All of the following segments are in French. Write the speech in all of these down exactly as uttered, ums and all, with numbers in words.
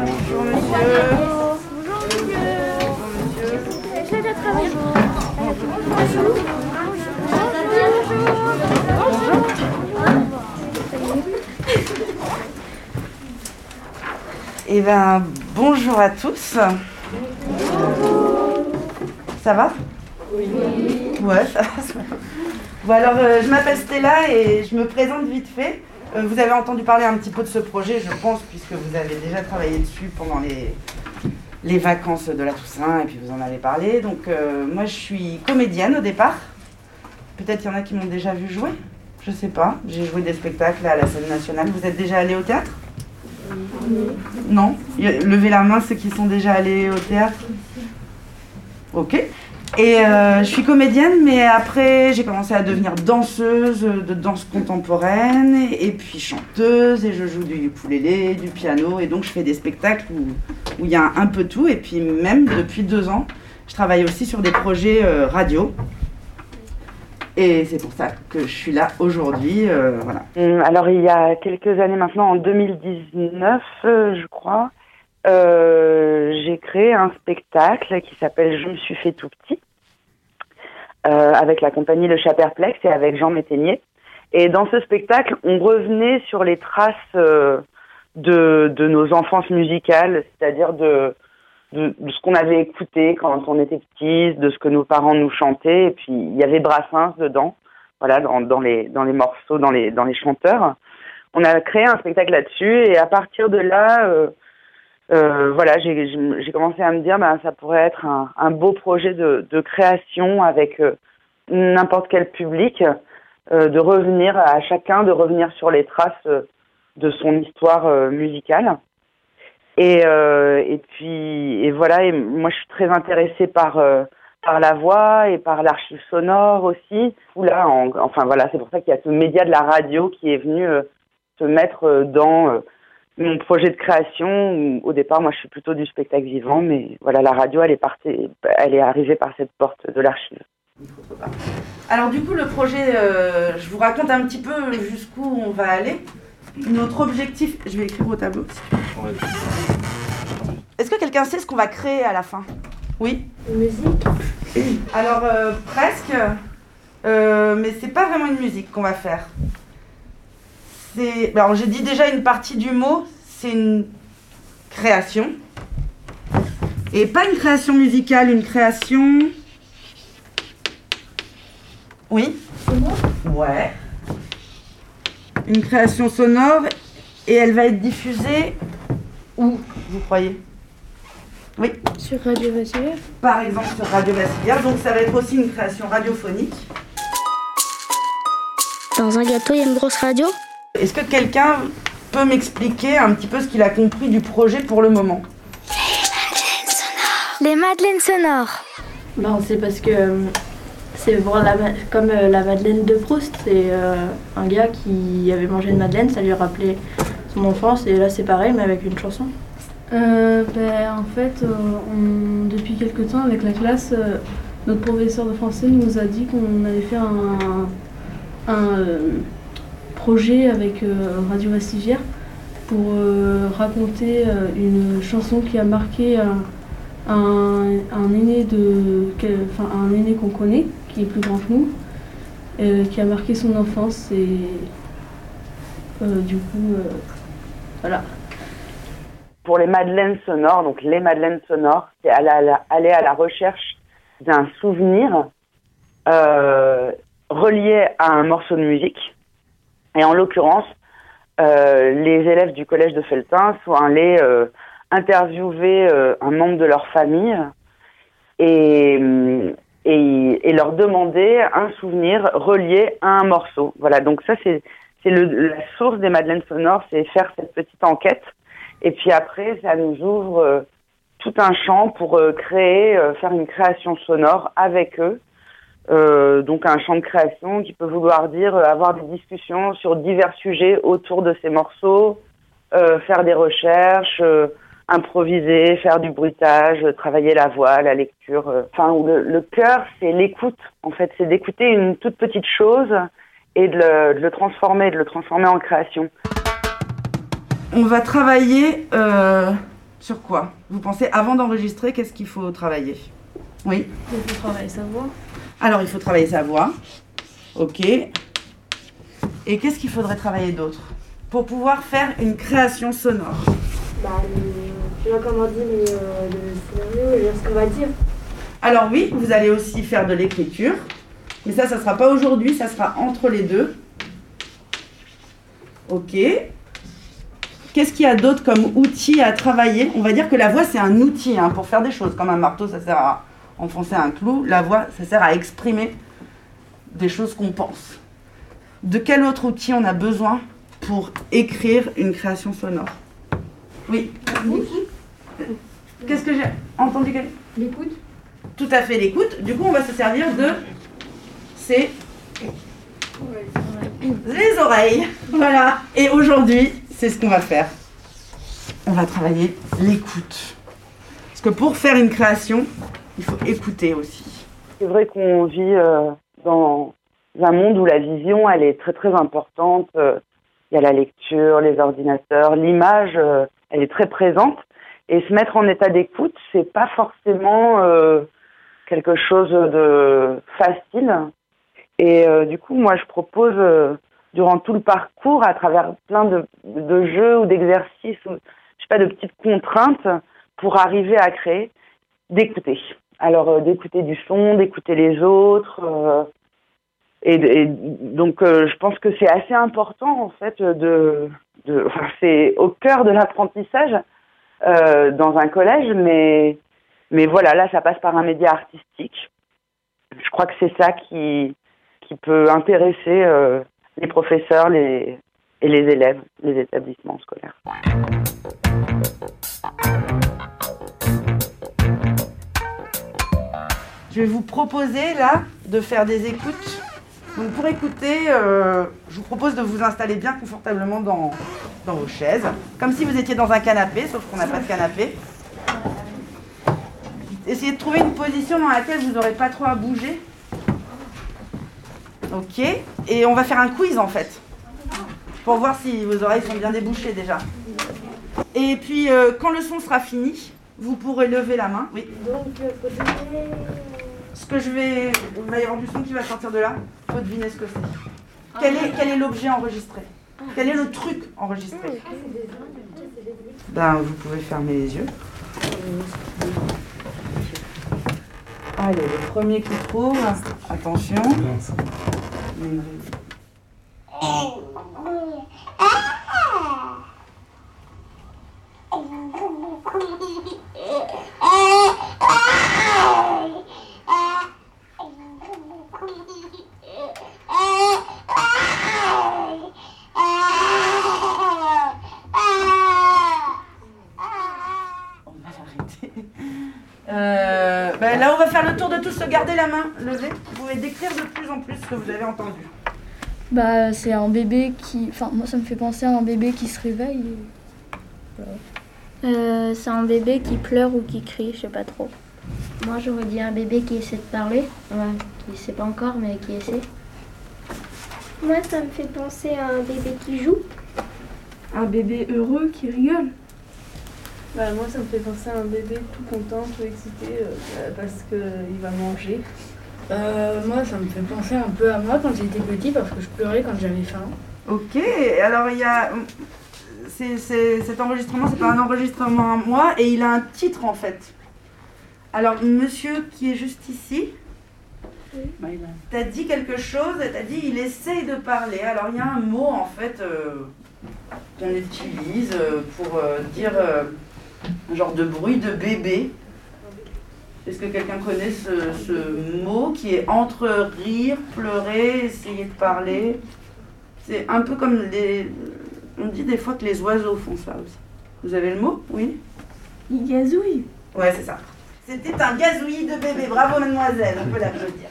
Bonjour monsieur. Bonjour monsieur. Bonjour monsieur. Je vais travailler. Bonjour. Eh ben, bonjour à tous. Ça va ? Oui. Ouais, ça va. Bon alors, euh, je m'appelle Stella et je me présente vite fait. Euh, vous avez entendu parler un petit peu de ce projet, je pense, puisque vous avez déjà travaillé dessus pendant les, les vacances de la Toussaint et puis vous en avez parlé. Donc, euh, moi, je suis comédienne au départ. Peut-être qu'il y en a qui m'ont déjà vu jouer. Je sais pas. J'ai joué des spectacles à la scène nationale. Vous êtes déjà allés au théâtre ? Oui. Non ? Levez la main ceux qui sont déjà allés au théâtre. Ok. Et euh, je suis comédienne, mais après j'ai commencé à devenir danseuse de danse contemporaine et, et puis chanteuse, et je joue du ukulélé, du piano, et donc je fais des spectacles où où il y a un, un peu tout. Et puis même depuis deux ans, je travaille aussi sur des projets euh, radio. Et c'est pour ça que je suis là aujourd'hui, euh, voilà. Alors il y a quelques années maintenant, en deux mille dix-neuf, euh, je crois, euh, j'ai créé un spectacle qui s'appelle « Je me suis fait tout petit », euh, avec la compagnie Le Chat Perplexe et avec Jean Métainier. Et dans ce spectacle, on revenait sur les traces euh, de, de nos enfances musicales, c'est-à-dire de... De, de ce qu'on avait écouté quand on était petit, de ce que nos parents nous chantaient, et puis il y avait Brassens dedans, voilà, dans, dans les dans les morceaux, dans les dans les chanteurs. On a créé un spectacle là-dessus, et à partir de là, euh, euh, voilà, j'ai j'ai commencé à me dire, ben ça pourrait être un, un beau projet de, de création avec euh, n'importe quel public, euh, de revenir à chacun, de revenir sur les traces euh, de son histoire euh, musicale. Et, euh, et puis et voilà, et moi je suis très intéressée par euh, par la voix et par l'archive sonore aussi. Où là, en, enfin voilà, c'est pour ça qu'il y a ce média de la radio qui est venu euh, se mettre euh, dans euh, mon projet de création. Où, au départ, moi je suis plutôt du spectacle vivant, mais voilà, la radio elle est partie, elle est arrivée par cette porte de l'archive. Alors du coup, le projet, euh, je vous raconte un petit peu jusqu'où on va aller. Notre objectif, je vais écrire au tableau. Est-ce que quelqu'un sait ce qu'on va créer à la fin ? Oui ? Une musique. Alors euh, presque, euh, mais c'est pas vraiment une musique qu'on va faire. C'est, alors j'ai dit déjà une partie du mot, c'est une création, et pas une création musicale, une création. Oui ? Ouais. Une création sonore, et elle va être diffusée où, vous croyez ? Oui. Sur Radio Vassivière. Par exemple sur Radio Vassivière, donc ça va être aussi une création radiophonique. Dans un gâteau, il y a une grosse radio. Est-ce que quelqu'un peut m'expliquer un petit peu ce qu'il a compris du projet pour le moment ? Les madeleines sonores. Ben, c'est parce que c'est pour la, comme euh, la Madeleine de Proust, c'est euh, un gars qui avait mangé une madeleine, ça lui rappelait son enfance, et là c'est pareil mais avec une chanson. Euh, ben, en fait, euh, on, depuis quelques temps avec la classe, euh, notre professeur de français nous a dit qu'on allait faire un, un euh, projet avec euh, Radio Vassivière pour euh, raconter euh, une chanson qui a marqué un, un, un aîné de, enfin un aîné qu'on connaît, qui est plus grand que nous, euh, qui a marqué son enfance, et euh, du coup, euh, voilà. Pour les madeleines sonores, donc les madeleines sonores, c'est aller à la, aller à la recherche d'un souvenir euh, relié à un morceau de musique. Et en l'occurrence, euh, les élèves du collège de Felletin sont allés euh, interviewer euh, un membre de leur famille et, et, et leur demander un souvenir relié à un morceau. Voilà, donc ça c'est, c'est le, la source des madeleines sonores, c'est faire cette petite enquête. Et puis après, ça nous ouvre euh, tout un champ pour euh, créer, euh, faire une création sonore avec eux. Euh, donc un champ de création qui peut vouloir dire euh, avoir des discussions sur divers sujets autour de ces morceaux, euh, faire des recherches, euh, improviser, faire du bruitage, euh, travailler la voix, la lecture. Euh, enfin, où le, le cœur, c'est l'écoute. En fait, c'est d'écouter une toute petite chose et de le, de le transformer, de le transformer en création. On va travailler euh, Sur quoi? Vous pensez, avant d'enregistrer, qu'est-ce qu'il faut travailler? Oui. Il faut travailler sa voix. Alors, il faut travailler sa voix. Ok. Et qu'est-ce qu'il faudrait travailler d'autre pour pouvoir faire une création sonore? Bah, le, tu vois comment on dit, mais, euh, le scénario, ce qu'on va dire. Alors oui, vous allez aussi faire de l'écriture. Mais ça, ça ne sera pas aujourd'hui, ça sera entre les deux. Ok. Qu'est-ce qu'il y a d'autre comme outil à travailler? On va dire que la voix, c'est un outil hein, pour faire des choses. Comme un marteau, ça sert à enfoncer un clou. La voix, ça sert à exprimer des choses qu'on pense. De quel autre outil on a besoin pour écrire une création sonore? Oui. Qu'est-ce que j'ai entendu? L'écoute. Tout à fait, l'écoute. Du coup, on va se servir de ces les oreilles. Voilà. Et aujourd'hui, c'est ce qu'on va faire. On va travailler l'écoute. Parce que pour faire une création, il faut écouter aussi. C'est vrai qu'on vit euh, dans un monde où la vision, elle est très très importante. Euh, il y a la lecture, les ordinateurs, l'image, euh, elle est très présente. Et se mettre en état d'écoute, c'est pas forcément euh, quelque chose de facile. Et euh, du coup, moi, je propose, euh, durant tout le parcours, à travers plein de, de jeux ou d'exercices, ou, je sais pas, de petites contraintes, pour arriver à créer, d'écouter. Alors, euh, d'écouter du son, d'écouter les autres. Euh, et, et donc, euh, je pense que c'est assez important, en fait, de, de enfin, c'est au cœur de l'apprentissage euh, dans un collège, mais, mais voilà, là, ça passe par un média artistique. Je crois que c'est ça qui, qui peut intéresser euh, les professeurs les, et les élèves, les établissements scolaires. Je vais vous proposer là de faire des écoutes. Donc pour écouter, euh, je vous propose de vous installer bien confortablement dans, dans vos chaises, comme si vous étiez dans un canapé, sauf qu'on n'a pas de canapé. Essayez de trouver une position dans laquelle vous n'aurez pas trop à bouger. Ok. Et on va faire un quiz en fait, pour voir si vos oreilles sont bien débouchées déjà. Et puis euh, quand le son sera fini, vous pourrez lever la main. Oui. Donc, il faut deviner... Ce que je vais... Il va y avoir du son qui va sortir de là. Il faut deviner ce que c'est. Quel est, quel est l'objet enregistré? Quel est le truc enregistré? Ben, vous pouvez fermer les yeux. Allez, le premier qui trouve. Attention. Euh, ben là, on va faire le tour de tous. Gardez la main levée. Vous pouvez décrire de plus en plus ce que vous avez entendu. Bah, c'est un bébé qui... Enfin, moi, ça me fait penser à un bébé qui se réveille. Voilà. Euh, c'est un bébé qui pleure ou qui crie, je sais pas trop. Moi, j'aurais dit un bébé qui essaie de parler. Ouais, qui sait pas encore, mais qui essaie. Moi, ça me fait penser à un bébé qui joue. Un bébé heureux qui rigole. Bah, moi, ça me fait penser à un bébé tout content, tout excité euh, parce qu'il va manger. Euh, moi, ça me fait penser un peu à moi quand j'étais petit parce que je pleurais quand j'avais faim. Ok, alors il y a... C'est, c'est, cet enregistrement, c'est pas un enregistrement à moi et il a un titre en fait. Alors, monsieur qui est juste ici, oui. T'as dit quelque chose, t'as dit il essaye de parler. Alors, il y a un mot en fait euh, qu'on utilise euh, pour euh, dire euh, un genre de bruit de bébé. Est-ce que quelqu'un connaît ce, ce mot qui est entre rire, pleurer, essayer de parler? C'est un peu comme les... On dit des fois que les oiseaux font ça aussi. Vous avez le mot? Oui? Il gazouille. Ouais, c'est ça. C'était un gazouillis de bébé. Bravo, mademoiselle. On peut l'applaudir.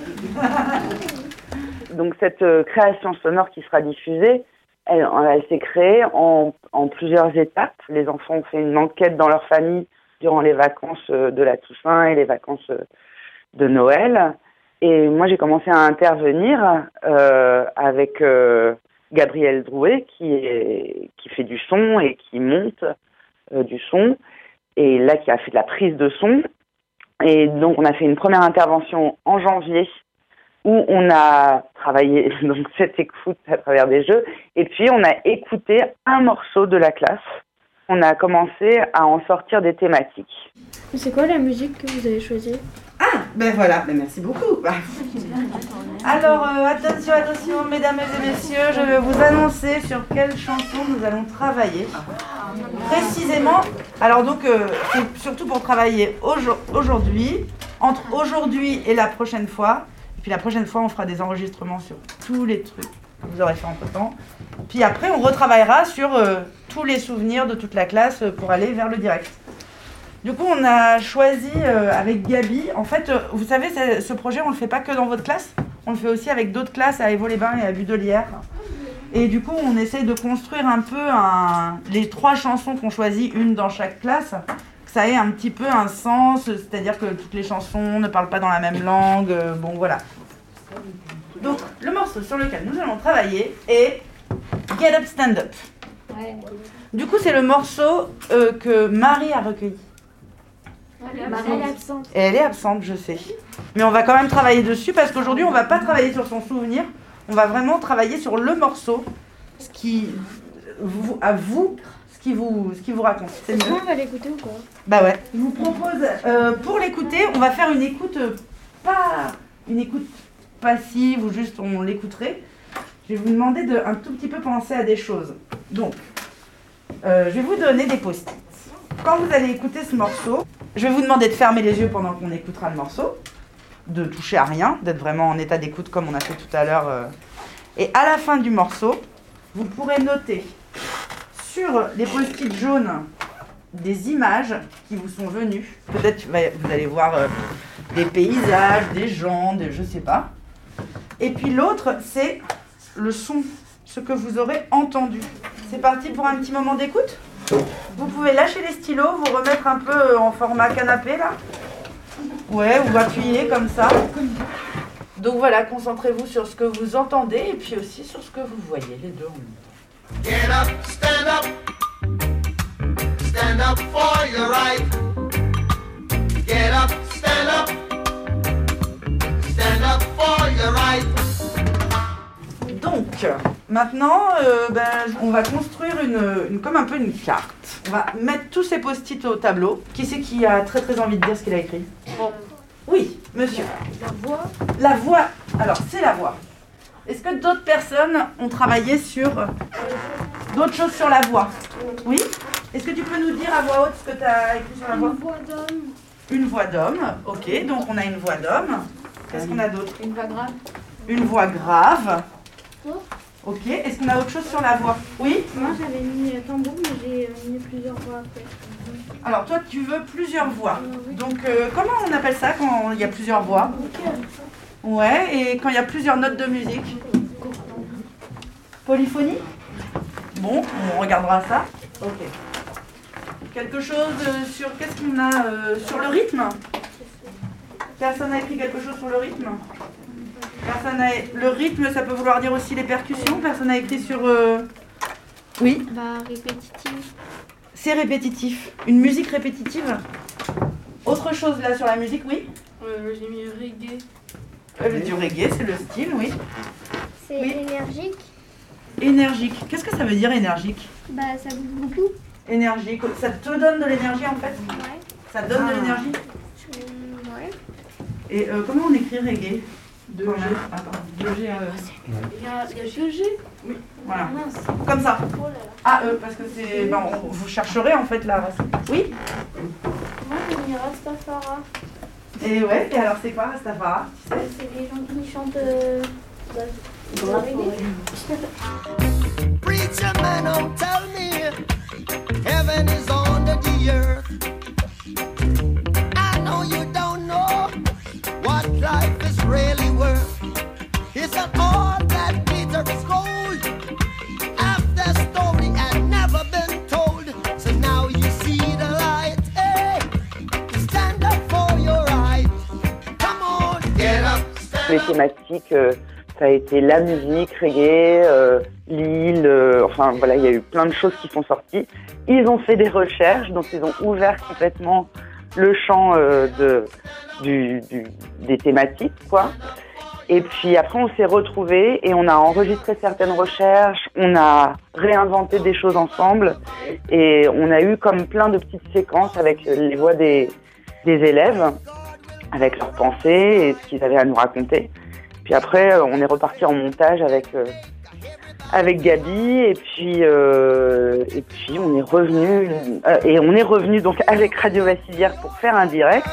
Donc cette euh, création sonore qui sera diffusée, elle, elle s'est créée en, en plusieurs étapes. Les enfants ont fait une enquête dans leur famille durant les vacances de la Toussaint et les vacances de Noël. Et moi, j'ai commencé à intervenir euh, avec euh, Gabriel Drouet, qui, est, qui fait du son et qui monte euh, du son. et là qui a fait de la prise de son. Et donc on a fait une première intervention en janvier où on a travaillé donc cette écoute à travers des jeux, et puis on a écouté un morceau de la classe. On a commencé à en sortir des thématiques. C'est quoi la musique que vous avez choisie? Ah, ben voilà, ben merci beaucoup. Alors, euh, attention, attention, mesdames et messieurs, je vais vous annoncer sur quelle chanson nous allons travailler. Précisément, alors donc, euh, c'est surtout pour travailler aujourd'hui, entre aujourd'hui et la prochaine fois. Et puis la prochaine fois, on fera des enregistrements sur tous les trucs que vous aurez fait entre-temps. Puis après, on retravaillera sur euh, tous les souvenirs de toute la classe pour aller vers le direct. Du coup, on a choisi euh, avec Gabi, en fait, euh, vous savez, ce projet, on ne le fait pas que dans votre classe, on le fait aussi avec d'autres classes à Évaux-les-Bains et à Budelière. Et du coup, on essaie de construire un peu un, les trois chansons qu'on choisit, une dans chaque classe, que ça ait un petit peu un sens, c'est-à-dire que toutes les chansons ne parlent pas dans la même langue, euh, bon voilà. Donc, le morceau sur lequel nous allons travailler est Get Up, Stand Up. Ouais. Du coup, c'est le morceau euh, que Marie a recueilli. Elle est absente. Et elle est absente, je sais. Mais on va quand même travailler dessus parce qu'aujourd'hui, on ne va pas travailler sur son souvenir. On va vraiment travailler sur le morceau, ce qui vous, à vous, ce qui vous, ce qui vous raconte. C'est mieux. On va l'écouter ou quoi? Bah ouais. Je vous propose, euh, pour l'écouter, on va faire une écoute, euh, pas une écoute passive ou juste on l'écouterait. Je vais vous demander de un tout petit peu penser à des choses. Donc, euh, je vais vous donner des post-it. Quand vous allez écouter ce morceau, je vais vous demander de fermer les yeux pendant qu'on écoutera le morceau, de toucher à rien, d'être vraiment en état d'écoute comme on a fait tout à l'heure. Euh. Et à la fin du morceau, vous pourrez noter sur les post-it jaunes des images qui vous sont venues. Peut-être vous allez voir euh, des paysages, des gens, des, je sais pas. Et puis l'autre, c'est le son, ce que vous aurez entendu. C'est parti pour un petit moment d'écoute ? Vous pouvez lâcher les stylos, vous remettre un peu en format canapé là. Ouais, ou appuyer comme ça. Donc voilà, concentrez-vous sur ce que vous entendez et puis aussi sur ce que vous voyez, les deux en même temps. Get up, stand up. Stand up for your right. Get up, stand up. Stand up for your right. Donc, maintenant, euh, ben, on va construire une, une, comme un peu une carte. On va mettre tous ces post-it au tableau. Qui c'est qui a très très envie de dire ce qu'il a écrit ? Oui, monsieur. La voix. La voix. Alors, c'est la voix. Est-ce que d'autres personnes ont travaillé sur d'autres choses sur la voix ? Oui ? Est-ce que tu peux nous dire à voix haute ce que tu as écrit sur la voix ? Une voix d'homme. Une voix d'homme. Ok, donc on a une voix d'homme. Qu'est-ce qu'on a d'autre ? Une voix grave. Une voix grave. Ok, est-ce qu'on a autre chose sur la voix ? Oui ? Moi j'avais mis tambour, mais j'ai mis plusieurs voix après. Alors toi tu veux plusieurs voix. Donc euh, comment on appelle ça quand il y a plusieurs voix ? Ouais, et quand il y a plusieurs notes de musique ? Polyphonie ? Bon, on regardera ça. Ok. Quelque chose sur, qu'est-ce qu'on a euh, sur le rythme ? Personne n'a écrit quelque chose sur le rythme ? Personne a... Le rythme, ça peut vouloir dire aussi les percussions. Personne n'a écrit sur... Euh... Oui ? Bah, répétitif. C'est répétitif. Une musique répétitive. Autre chose là sur la musique, oui ? euh, J'ai mis reggae. Euh, du reggae, c'est le style, oui. C'est oui. Énergique. Énergique. Qu'est-ce que ça veut dire énergique ? Bah, ça bouge beaucoup. Énergique. Ça te donne de l'énergie en fait ? Ouais. Ça te donne ah. de l'énergie ? Ouais. Et euh, comment on écrit reggae ? deux G. deux G. Euh... Il y a deux G ? Oui, voilà. Comme ça. Ah, euh, parce que c'est. Ben, on, vous chercherez en fait là. Oui ? Moi, j'ai mis Rastafara. Et ouais, et alors c'est quoi Rastafara ? Tu sais ? C'est les gens qui chantent. Euh... Preacher man, don't tell me heaven is under the earth. I know you don't know what life is really worth. It's not all that glitter is gold. Half the story had never been told. So now you see the light. Hey, stand up for your right. Come on, get up, stand Les up. thématiques, euh, ça a été la musique, reggae, euh, Lille, euh, enfin voilà, il y a eu plein de choses qui sont sorties. Ils ont fait des recherches, donc ils ont ouvert complètement le champ euh, de, du, du, des thématiques, quoi. Et puis après, on s'est retrouvés et on a enregistré certaines recherches, on a réinventé des choses ensemble et on a eu comme plein de petites séquences avec les voix des, des élèves, avec leurs pensées et ce qu'ils avaient à nous raconter. Puis après, on est reparti en montage avec euh, avec Gabi et puis euh, et puis on est revenu euh, et on est revenu donc avec Radio Vassilière pour faire un direct.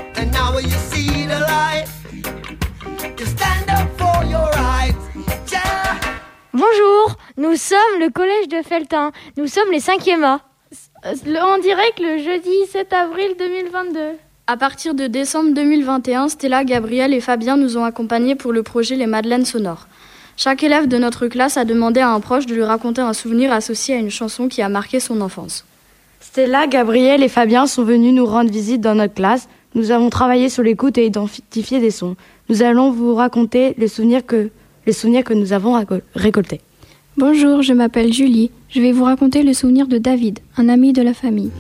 Bonjour, nous sommes le collège de Felletin. Nous sommes les cinquièmes A. En direct le jeudi sept avril deux mille vingt-deux. À partir de décembre deux mille vingt et un, Stella, Gabriel et Fabien nous ont accompagnés pour le projet Les Madeleines sonores. Chaque élève de notre classe a demandé à un proche de lui raconter un souvenir associé à une chanson qui a marqué son enfance. Stella, Gabriel et Fabien sont venus nous rendre visite dans notre classe. Nous avons travaillé sur l'écoute et identifié des sons. Nous allons vous raconter les souvenirs que, les souvenirs que nous avons récoltés. Bonjour, je m'appelle Julie. Je vais vous raconter le souvenir de David, un ami de la famille.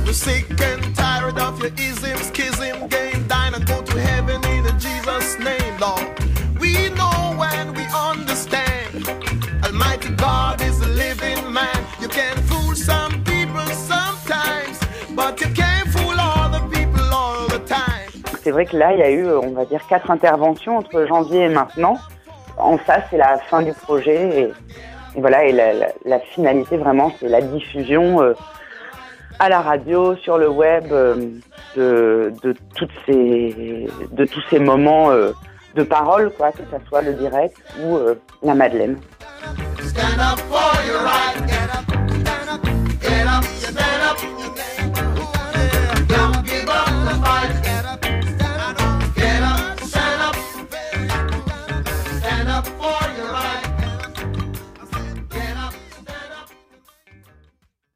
C'est vrai que là, il y a eu, on va dire, quatre interventions entre janvier et maintenant. En ça, c'est la fin du projet. Et, et voilà, et la, la, la finalité, vraiment, c'est la diffusion euh, à la radio, sur le web, euh, de, de, toutes ces, de tous ces moments euh, de parole, quoi, que ce soit le direct ou euh, la Madeleine. Stand up for your right. Get up, stand up, get up, stand up. Don't give up the fight. Get up, stand up, get up, stand up. Stand up for your right.